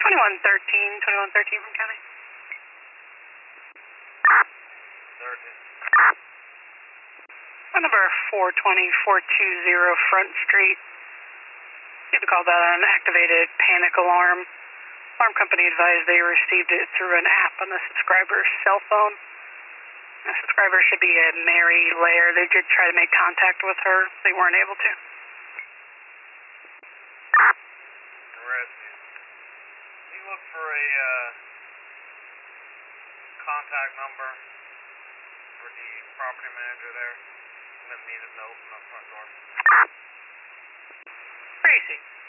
2113 from county. 13. Number 420-420 Front Street. You have called out an activated panic alarm. Alarm company advised they received it through an app on the subscriber's cell phone. The subscriber should be a Mary Lair. They did try to make contact with her. They weren't able to. Rescue. Can you look for a contact number for the property manager there? I'm going to need him to open the front door. Tracy.